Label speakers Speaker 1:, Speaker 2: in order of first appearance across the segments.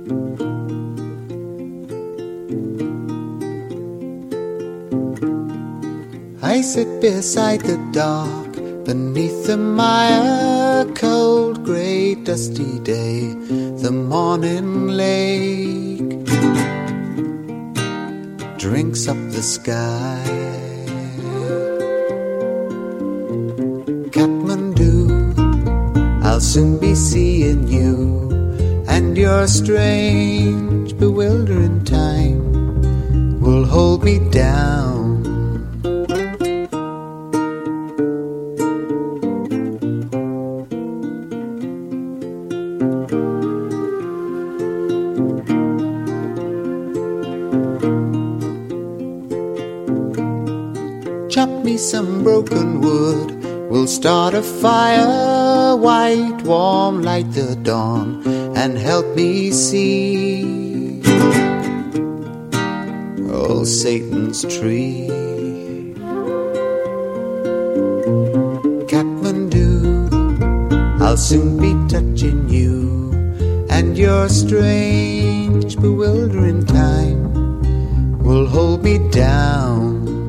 Speaker 1: I sit beside the dock, beneath the mire, cold, grey, dusty day, the morning lake drinks up the sky. Kathmandu, I'll soon be seeing you, and your strange, bewildering time will hold me down. Chop me some broken wood, we'll start a fire, white, warm, light the dawn, and help me see, oh, Satan's tree. Kathmandu, I'll soon be touching you, and your strange, bewildering time will hold me down.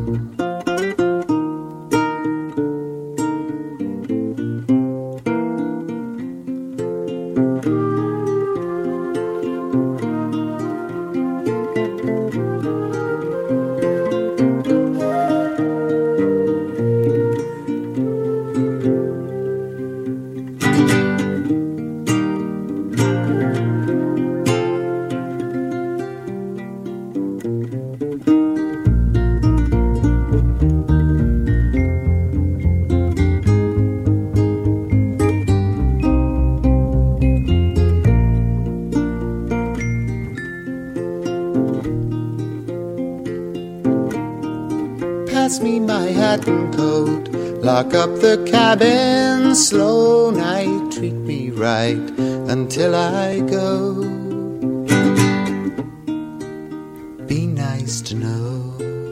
Speaker 1: Pass me my hat and coat, lock up the cabin, slow night, treat me right until I go. Be nice to know.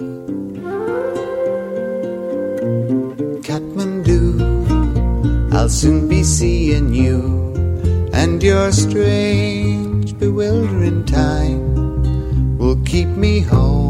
Speaker 1: Kathmandu, I'll soon be seeing you, and your strange, bewildering time will keep me home.